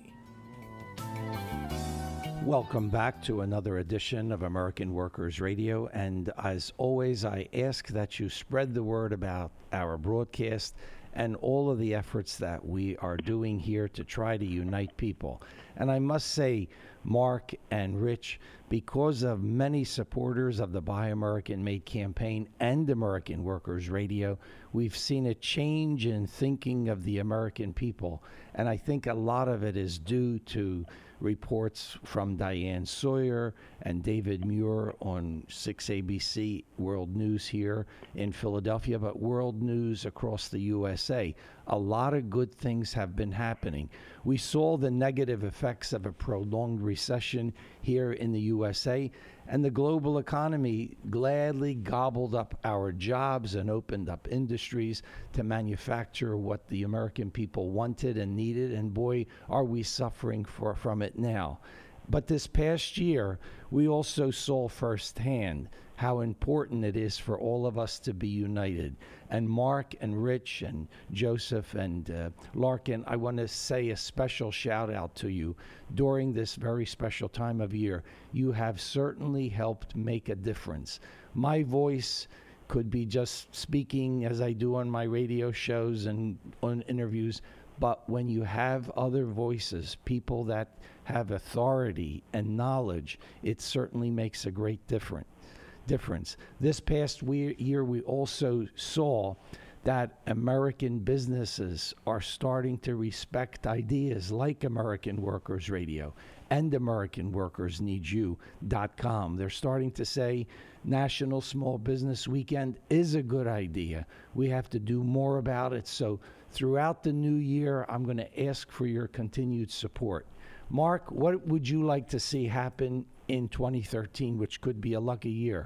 Welcome back to another edition of American Workers Radio. And as always, I ask that you spread the word about our broadcast and all of the efforts that we are doing here to try to unite people. And I must say, Mark and Rich, because of many supporters of the Buy American Made campaign and American Workers Radio, we've seen a change in thinking of the American people. And I think a lot of it is due to reports from Diane Sawyer and David Muir on six A B C World News here in Philadelphia, but World News across the U S A. A lot of good things have been happening. We saw the negative effects of a prolonged recession here in the U S A, and the global economy gladly gobbled up our jobs and opened up industries to manufacture what the American people wanted and needed, and boy, are we suffering for, from it now. But this past year, we also saw firsthand how important it is for all of us to be united. And Mark and Rich and Joseph and uh, Larkin, I want to say a special shout out to you. During this very special time of year, you have certainly helped make a difference. My voice could be just speaking as I do on my radio shows and on interviews, but when you have other voices, people that have authority and knowledge, it certainly makes a great difference. difference. This past we- year, we also saw that American businesses are starting to respect ideas like American Workers Radio and American Workers Need You dot com. They're starting to say National Small Business Weekend is a good idea. We have to do more about it. So throughout the new year, I'm going to ask for your continued support. Mark, what would you like to see happen in twenty thirteen, which could be a lucky year?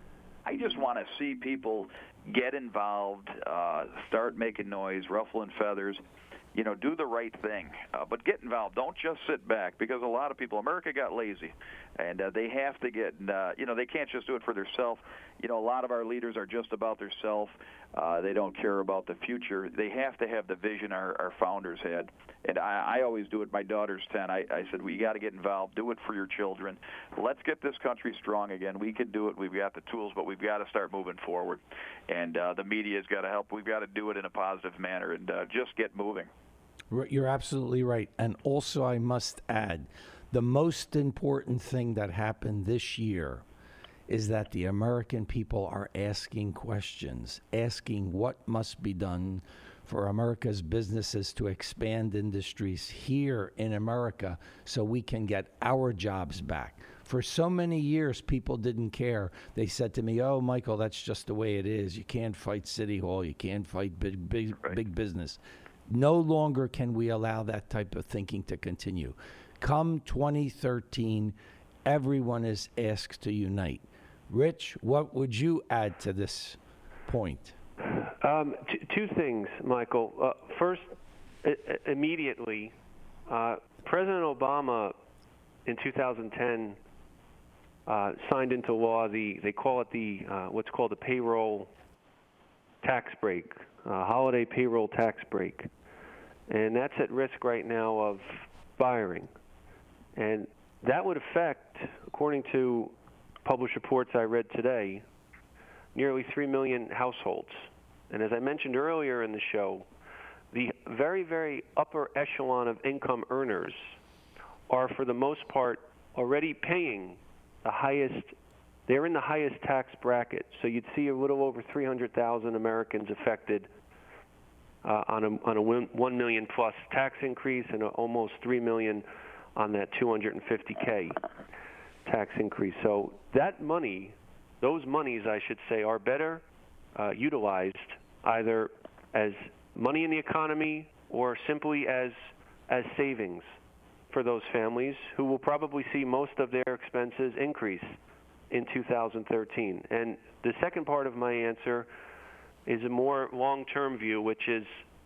I just want to see people get involved, uh, start making noise, ruffling feathers, you know, do the right thing. Uh, but get involved. Don't just sit back, because a lot of people, America got lazy, and uh, they have to get, uh, you know, they can't just do it for themselves. You know, a lot of our leaders are just about themselves. Uh, they don't care about the future. They have to have the vision our, our founders had. And I, I always do it. My daughter's ten. I, I said, we got to get involved. Do it for your children. Let's get this country strong again. We can do it. We've got the tools, but we've got to start moving forward. And uh, the media's got to help. We've got to do it in a positive manner and uh, just get moving. You're absolutely right. And also, I must add, the most important thing that happened this year is that the American people are asking questions, asking what must be done for America's businesses to expand industries here in America so we can get our jobs back. For so many years, people didn't care. They said to me, oh, Michael, that's just the way it is. You can't fight City Hall. You can't fight big, big, right. big business. No longer can we allow that type of thinking to continue. Come twenty thirteen, everyone is asked to unite. Rich, what would you add to this point? Um, t- two things, Michael. Uh, first, I- immediately, uh, President Obama in two thousand ten uh, signed into law the, they call it the, uh, what's called the payroll tax break, uh, holiday payroll tax break. And that's at risk right now of firing. And that would affect, according to published reports I read today, nearly three million households. And as I mentioned earlier in the show, the very, very upper echelon of income earners are, for the most part, already paying the highest, they're in the highest tax bracket. So you'd see a little over three hundred thousand Americans affected uh, on a, on a one million plus tax increase, and a, almost three million on that two hundred fifty K tax increase. So that money, those monies, I should say, are better uh, utilized either as money in the economy or simply as as savings for those families who will probably see most of their expenses increase in two thousand thirteen. And the second part of my answer is a more long-term view, which is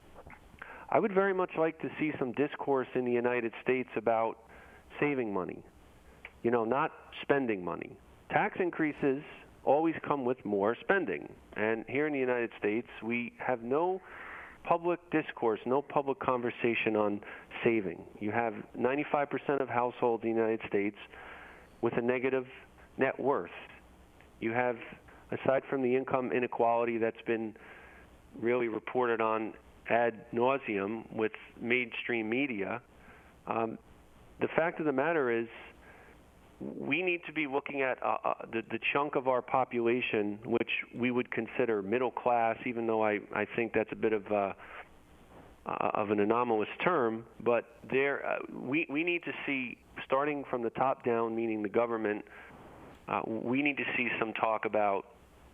I would very much like to see some discourse in the United States about saving money, you know, not spending money. Tax increases always come with more spending. And here in the United States, we have no public discourse, no public conversation on saving. You have ninety-five percent of households in the United States with a negative net worth. You have, aside from the income inequality that's been really reported on ad nauseum with mainstream media, um, the fact of the matter is we need to be looking at uh, uh, the, the chunk of our population, which we would consider middle class, even though I, I think that's a bit of uh, uh, of an anomalous term. But there, uh, we, we need to see, starting from the top down, meaning the government, uh, we need to see some talk about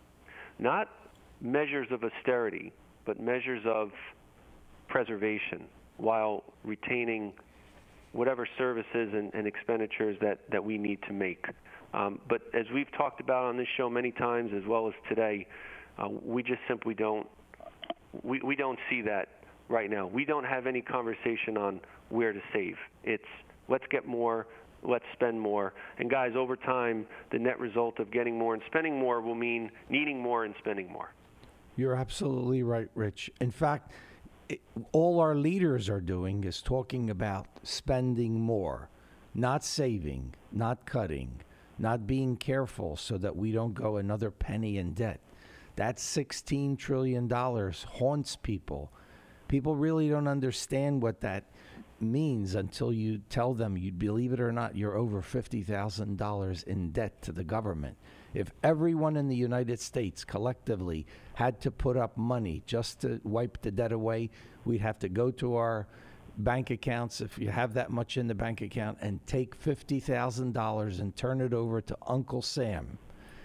not measures of austerity, but measures of preservation while retaining whatever services and, and expenditures that, that we need to make. Um, but as we've talked about on this show many times, as well as today, uh, we just simply don't we, we don't see that right now. We don't have any conversation on where to save. It's let's get more, let's spend more. And guys, over time, the net result of getting more and spending more will mean needing more and spending more. You're absolutely right, Rich. In fact, It, all our leaders are doing is talking about spending more, not saving, not cutting, not being careful so that we don't go another penny in debt. That sixteen trillion dollars haunts people. People really don't understand what that means until you tell them, you believe it or not, you're over fifty thousand dollars in debt to the government. If everyone in the United States collectively had to put up money just to wipe the debt away, we'd have to go to our bank accounts, if you have that much in the bank account, and take fifty thousand dollars and turn it over to Uncle Sam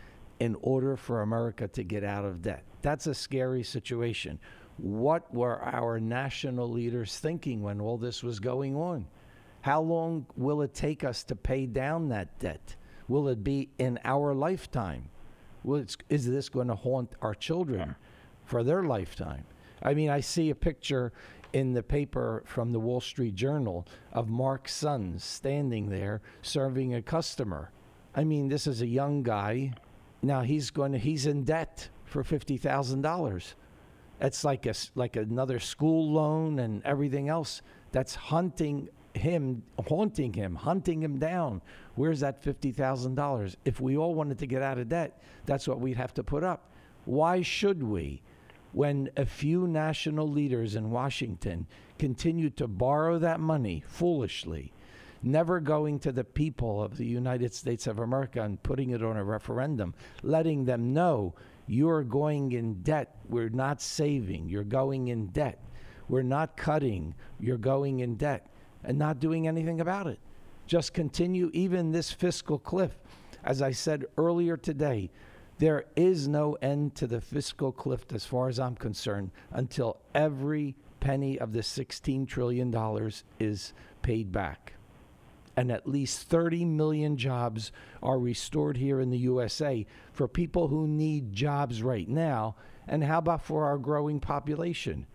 in order for America to get out of debt. That's a scary situation. What were our national leaders thinking when all this was going on? How long will it take us to pay down that debt? Will it be in our lifetime? Will it's, is this going to haunt our children for their lifetime? I mean, I see a picture in the paper from the Wall Street Journal of Mark's son standing there serving a customer. I mean, this is a young guy. Now he's going to, he's in debt for fifty thousand dollars. It's like a, like another school loan and everything else that's hunting him, haunting him, hunting him down. Where's that fifty thousand dollars? If we all wanted to get out of debt, that's what we'd have to put up. Why should we, when a few national leaders in Washington continue to borrow that money foolishly, never going to the people of the United States of America and putting it on a referendum, letting them know you're going in debt, we're not saving, you're going in debt, we're not cutting, you're going in debt, and not doing anything about it. Just continue even this fiscal cliff. As I said earlier today, there is no end to the fiscal cliff as far as I'm concerned until every penny of the sixteen trillion dollars is paid back. And at least thirty million jobs are restored here in the U S A for people who need jobs right now. And how about for our growing population?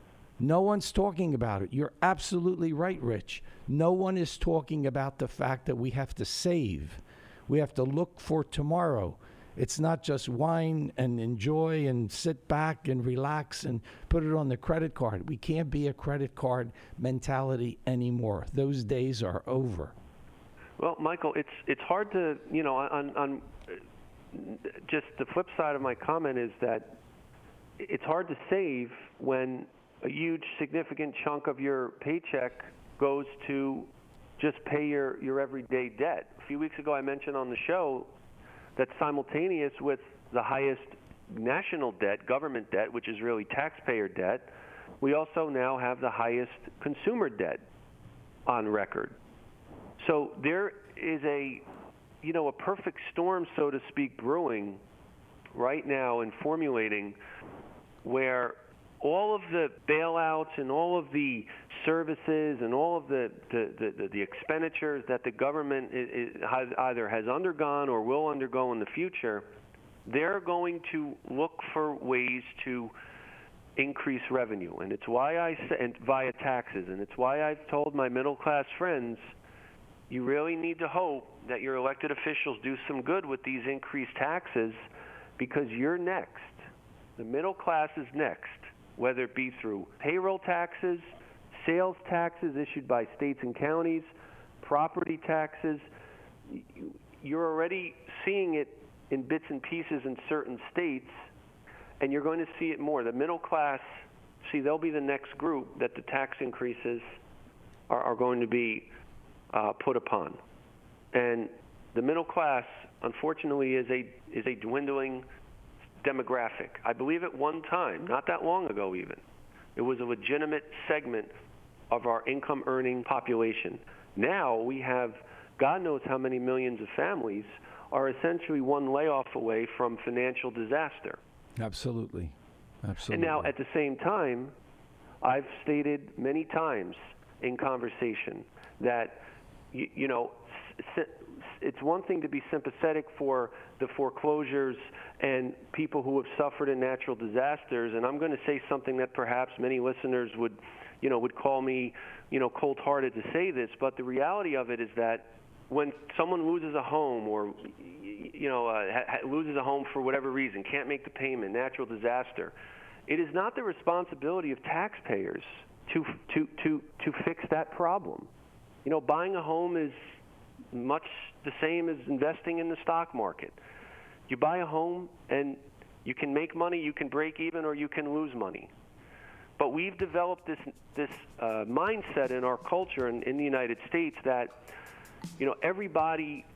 No one's talking about it. You're absolutely right, Rich. No one is talking about the fact that we have to save. We have to look for tomorrow. It's not just whine and enjoy and sit back and relax and put it on the credit card. We can't be a credit card mentality anymore. Those days are over. Well, Michael, it's it's hard to, you know, on, on just the flip side of my comment is that it's hard to save when a huge significant chunk of your paycheck goes to just pay your, your everyday debt. A few weeks ago I mentioned on the show that simultaneous with the highest national debt, government debt, which is really taxpayer debt, we also now have the highest consumer debt on record. So there is a, you know, a perfect storm, so to speak, brewing right now and formulating where all of the bailouts and all of the services and all of the, the, the, the expenditures that the government is, is, has either has undergone or will undergo in the future, they're going to look for ways to increase revenue. And it's why I say, and via taxes, and it's why I've told my middle-class friends, you really need to hope that your elected officials do some good with these increased taxes because you're next. The middle class is next, whether it be through payroll taxes, sales taxes issued by states and counties, property taxes. You're already seeing it in bits and pieces in certain states, and you're going to see it more. The middle class, see, they'll be the next group that the tax increases are, are going to be uh, put upon. And the middle class, unfortunately, is a is a dwindling demographic. I believe at one time, not that long ago even, it was a legitimate segment of our income-earning population. Now we have God knows how many millions of families are essentially one layoff away from financial disaster. Absolutely. Absolutely. And now, at the same time, I've stated many times in conversation that, you, you know, it's one thing to be sympathetic for the foreclosures and people who have suffered in natural disasters, and I'm going to say something that perhaps many listeners would, you know, would call me, you know, cold-hearted to say this, but the reality of it is that when someone loses a home or, you know, uh, ha- loses a home for whatever reason, can't make the payment, natural disaster, it is not the responsibility of taxpayers to to to to fix that problem. You know, buying a home is much the same as investing in the stock market. You buy a home and you can make money, you can break even, or you can lose money. But we've developed this this uh, mindset in our culture in, in the United States that, you know, everybody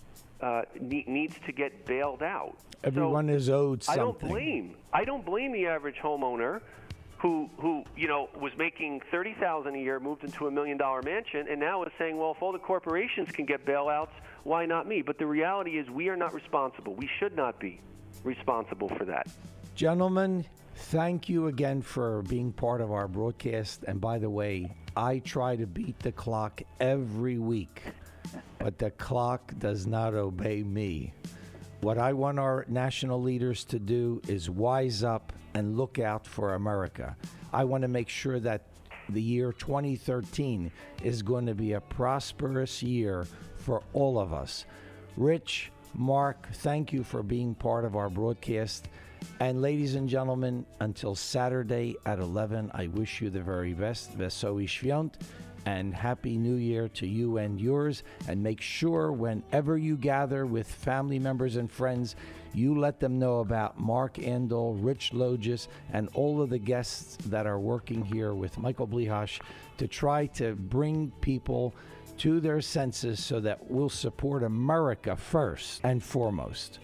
uh, ne- needs to get bailed out. Everyone so is owed something. I don't blame. I don't blame the average homeowner who, who you know, was making thirty thousand dollars a year, moved into a million-dollar mansion, and now is saying, well, if all the corporations can get bailouts, why not me? But the reality is we are not responsible. We should not be responsible for that. Gentlemen, thank you again for being part of our broadcast. And by the way, I try to beat the clock every week, but the clock does not obey me. What I want our national leaders to do is wise up and look out for America. I want to make sure that the year twenty thirteen is going to be a prosperous year for all of us. Rich, Mark, thank you for being part of our broadcast. And ladies and gentlemen, until Saturday at eleven, I wish you the very best. Wesoły Świąt, and Happy New Year to you and yours. And make sure whenever you gather with family members and friends, you let them know about Mark Andol, Rich Logis, and all of the guests that are working here with Michael Blihash to try to bring people to their senses so that we'll support America first and foremost.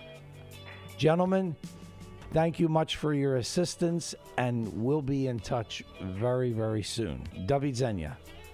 Gentlemen, thank you much for your assistance, and we'll be in touch very, very soon. Do widzenia.